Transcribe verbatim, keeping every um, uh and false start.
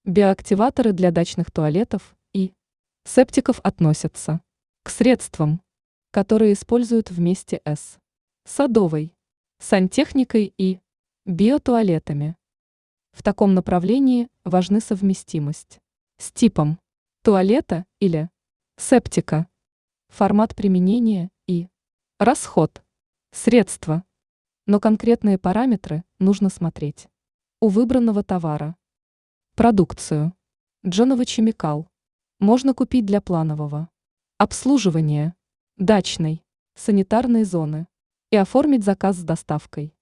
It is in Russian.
Биоактиваторы для дачных туалетов и септиков относятся к средствам, которые используют вместе с садовой сантехникой и биотуалетами. В таком направлении важны совместимость с типом туалета или септика, формат применения и расход средства. Но конкретные параметры нужно смотреть у выбранного товара. Продукцию Джоновый Chemical можно купить для планового обслуживания дачной санитарной зоны и оформить заказ с доставкой.